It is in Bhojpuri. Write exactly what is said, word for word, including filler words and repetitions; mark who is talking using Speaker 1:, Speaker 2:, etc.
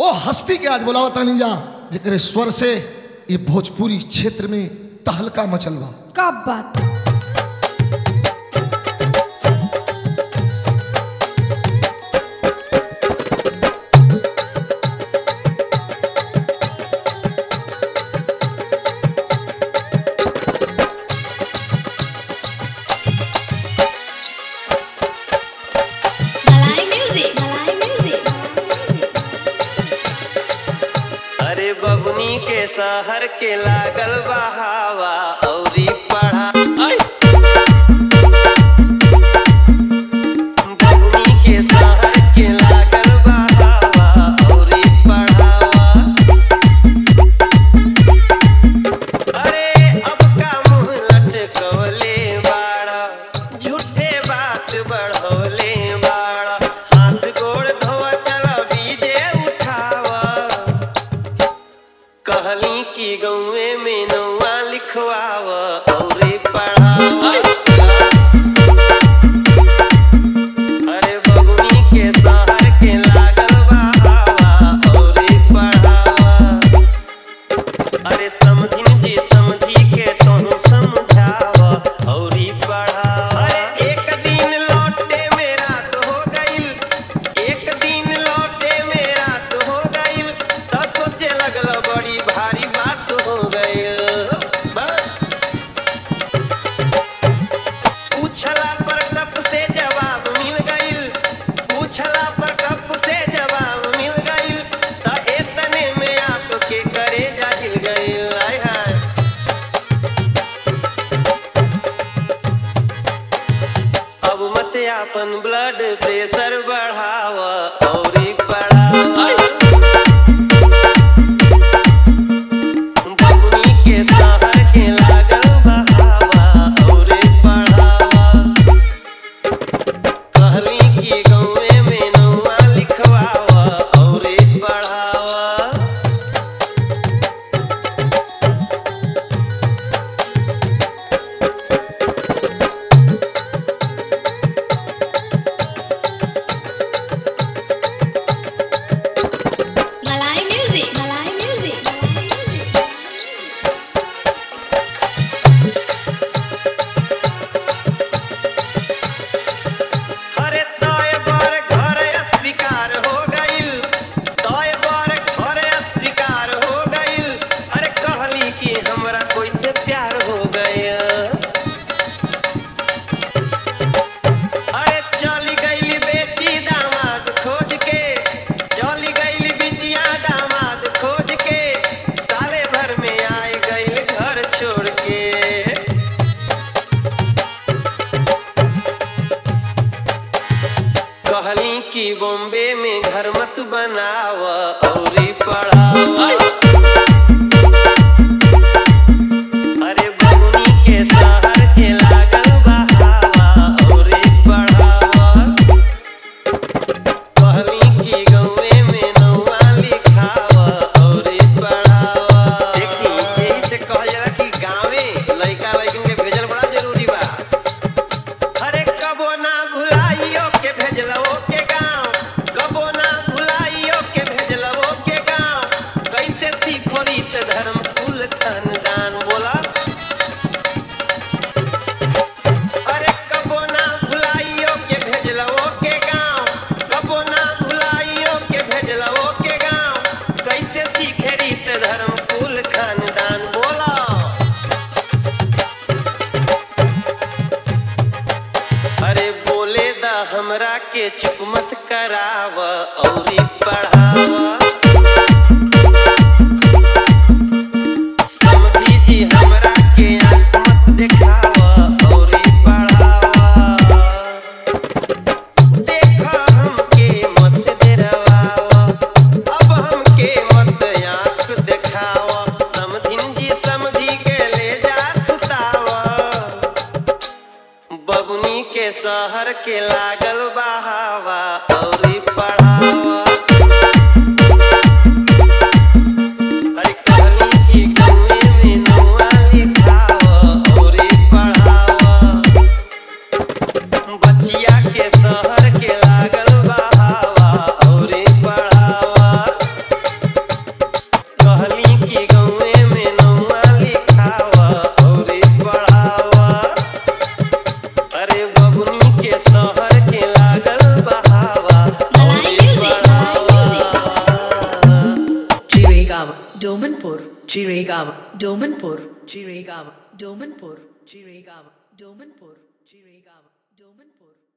Speaker 1: ओ हस्ती के आज बोलावत नहीं जा जेकरे स्वर से ये भोजपुरी क्षेत्र में तहलका मचल बा।
Speaker 2: का बात
Speaker 3: मलाई म्यूजिक मलाई म्यूजिक
Speaker 4: अरे बबुनी के शहर के लागल बहावा औरी पढ़ा बबुनी के शहर के लागल बहावा औरी पढ़ावा अरे अब का मुंह लटकवले बाड़ा झूठे बात बढ़ौले बाड़ा हाथ गोड़ धोवा चला बीजे उठावा कहली की गौए में नौआ लिखवावा औरे पढ़ावा अरे बबुनी के शहर के लागल बहावा औरे पढ़ावा अरे समझिन जी समझी के तोहू समझावा औरी पढ़ावा अरे एक दिन लौटे में रात हो गइल एक दिन लौटे में रात हो गइल त सोचे लगल बड़ी भारी बात हो गइल बस पूछला पर टप से जवाब मिल गइल पूछला पर टप से जवाब मिल गइल त एतने में आपके करे जाहिल गइल आय हाय अब मत आपन ब्लड प्रेशर बढ़ावा औरी पढ़ावा बबुनी के शहर के लागल बहावा औरे पढ़ावा कहली की गौए में नौआ लिखवावा औरे पढ़ावा
Speaker 3: मलाई म्यूजिक मलाई म्यूजिक
Speaker 4: अरे तोय बर घर अस्वीकार हो गइल तोय बर घर अस्वीकार हो गइल अरे कहली कि हमरा कोई से प्यार हो गया अरे चली गइली बेटी दामाद खोज के चली गइली बिटिया दामाद खोज के साले भर में आए गइल घर छोड़ के कहली कि बॉम्बे में घर मत बनावा औरी पढ़ावा अरे बबुनी के शहर के लागल बहावा औरी पढ़ावा कहली कि गौए में नौआ लिखावा औरी पढ़ावा देखी यही से कहल जाला कि गाँवे लइका लइकन के भेजल बड़ा जरूरी बा अरे कबो ना भुलाइयो के भेजलो के गाँव कबो ना भुलाइयो के भेजलो के गाँव कैसे
Speaker 2: Domanpur, Jiregaon, Domanpur, Jiregaon, Domanpur, Jiregaon, Domanpur, Jiregaon, Domanpur.